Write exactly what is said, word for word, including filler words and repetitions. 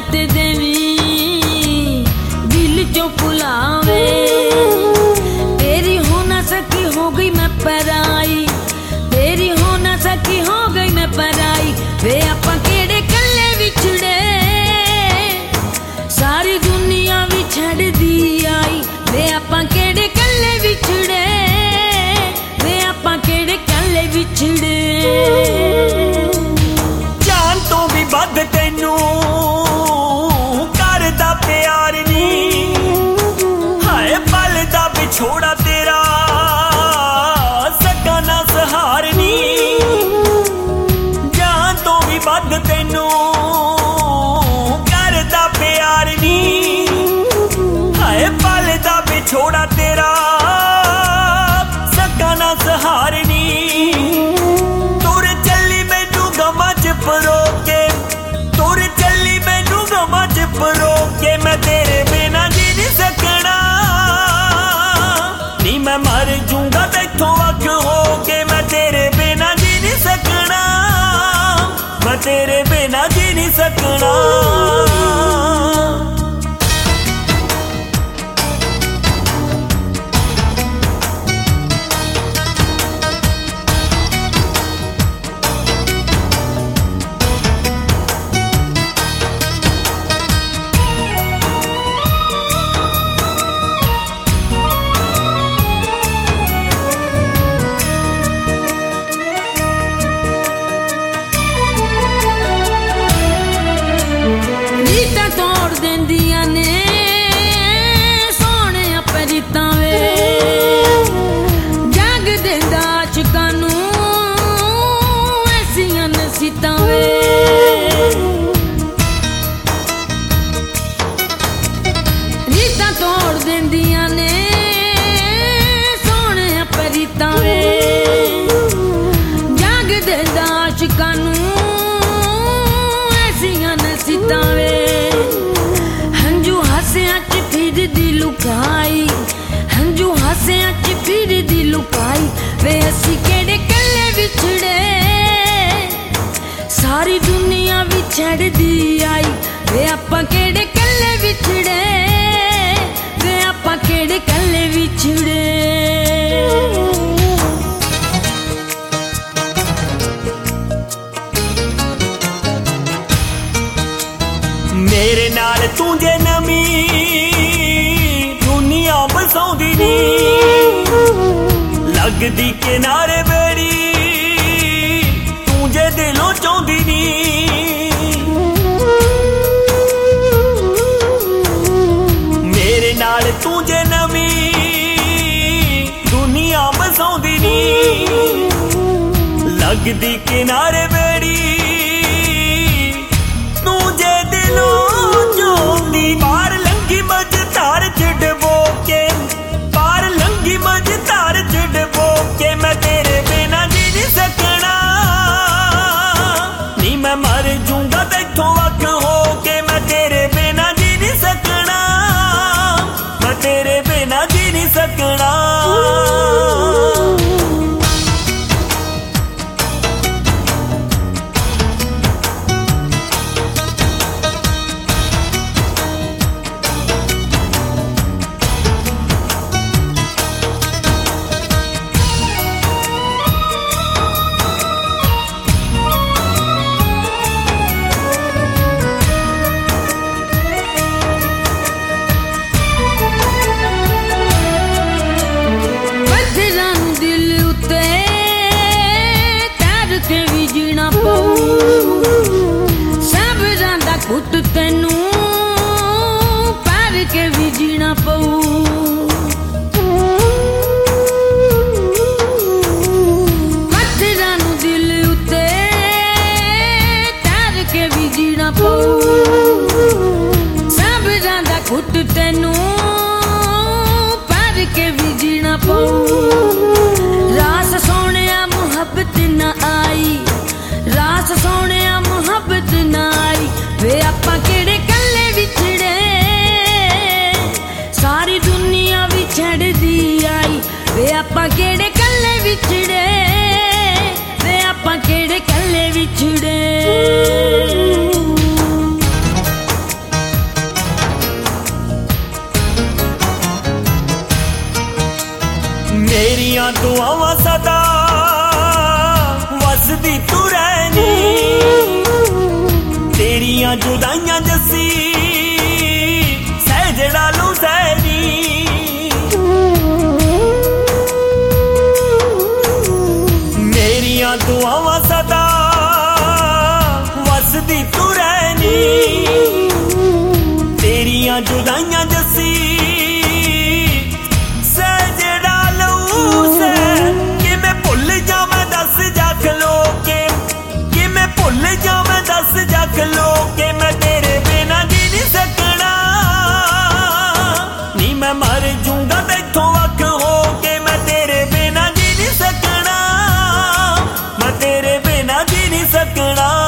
दौलत देवी दिल चो भुलावे। तेरी हो ना सकी हो गई मैं पराई, तेरी हो ना सकी हो गई मैं पराई। वे आपां केड़े कल्ले विछड़े सारी दुनिया भी छड़ दी आई। वे आपां केड़े कल्ले विछड़े, वे आपां केड़े कल्ले विछड़े। जान तो भी बद तैनू करदा प्यार नी, हाय पल दा विछोड़ा तेरा सका ना सहार नी। जान तो भी बद तैनू करदा प्यार नी, हाय पल दा विछोड़ा तेरा सका ना सहार नी। तुर चली मैनू गमा च परो के, तुर चली मैनू गमा च परो के। मैं तेरे बिना जी नहीं सकना नी, मैं मर जूंगा तैथों अग हो के। मैं तेरे बिना जी नहीं सकना, मैं तेरे बिना जी नहीं सकना। रीतां तोड़ देंदियां ने सोहणे परितां वे, जग देंदा आशिकां नूं ऐसियां नसीतां वे। रीतां तोड़ देंदियां ने सोहणे परितां वे, जग देंदा आशिकां नूं ऐसियां नसीतां वे। हंजू हासियां च फिर दी लुकाई, हंजू हासियां च फिर दी लुकाई। वे असी केड़े कल्ले विछड़े सारी दुनिया भी छड़ दी आई। वे आपां केड़े कल्ले विछड़े, वे आपां केड़े कल्ले विछड़े। मेरे नाल तू जे नवी दुनिया बसाउंदी नी, लगदी किनारे बेड़ी तू जे दिलों चाहुंदी नी। मेरे नाल तू जे नवी दुनिया बसाउंदी नी, लगदी किनारे बेड़ी तू जे दिलों चाहुंदी। पार लंघी मझधार च डबो के, पार लंघी मझधार च डबो के। मैं तेरे बिना जी नहीं सकना नी, मैं मर जूंगा तैथों अग हो के। मैं तेरे बिना जी नहीं सकना, मैं तेरे बिना जी नहीं सकना। पत्थरां नूं दिल उत्ते तैर के भी जीना पऊ, सबरां दा घुट तैनू पैर के भी जीना पऊ। पत्थरां नूं दिल उत्ते तैर के भी जीना पऊ, सबरां दा घुट तैनू पैर के भी जीना पऊ। रास सोहणिया मुहब्बत ना आई, रास सोहणिया मुहब्बत ना आई। वे आपां केड़े कल्ले विछड़े सारी दुनिया भी छड़ दी आई। वे आपां केड़े कल्ले विछड़े, वे आपां केड़े कल्ले विछड़े। तेरियां जुदाइयां जस्सी सैजड़ा लू सैनी मेरियां दुआवां सदा वसदी तू रहनी तेरियां जुदाइयां जस्सी सैजड़ा लू सै कि मैं भुल जावां दस जख लोके कि मैं भुल जावां दस जख लोके मैं तेरे बिना जी नहीं सकना नी मैं मर जूंगा तैथों वख हो के मैं तेरे बिना जी नहीं सकना मैं तेरे बिना जी नहीं सकना